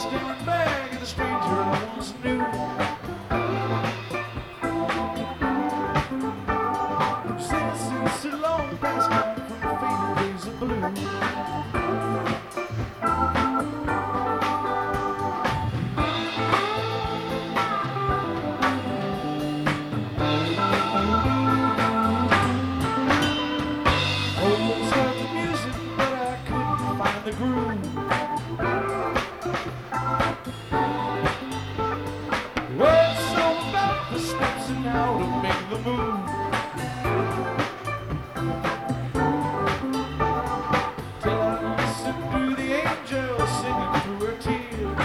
staring back at the stranger I once knew. Since so long past gone from the faded days of blue. Always heard the music, but I couldn't find the groove. Well, it's all about the steps and how to make the move. Till I listen to the angel singing through her tears.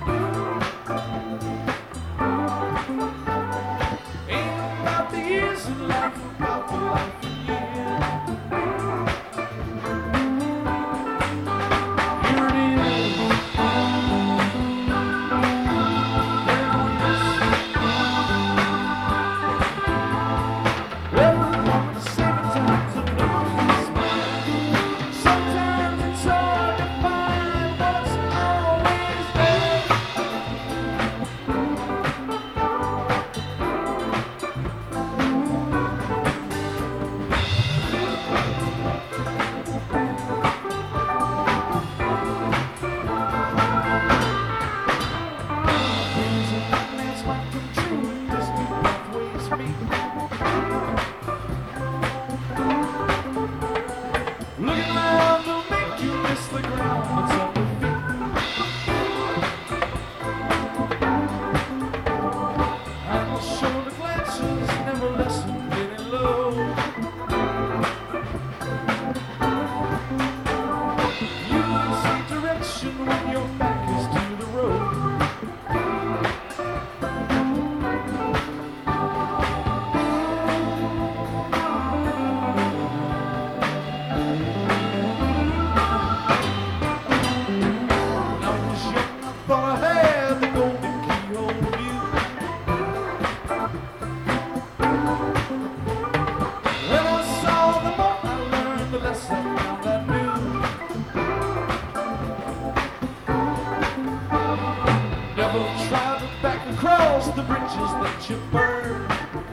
Ain't about the years of life, about the life of years. Here it is. Everyone the same times of lose. Sometimes it's hard to find what's always there. Dreams and nightmares might come true, distant pathways meet. Looking around will make you miss the ground that's under feet. And the shoulder glances never lessen getting low. You can see direction when your back is to the road. When I was young, I thought I had the golden keyhole view. When I saw the more I learned, the less I found I knew. Never tried to back across the bridges that you burned.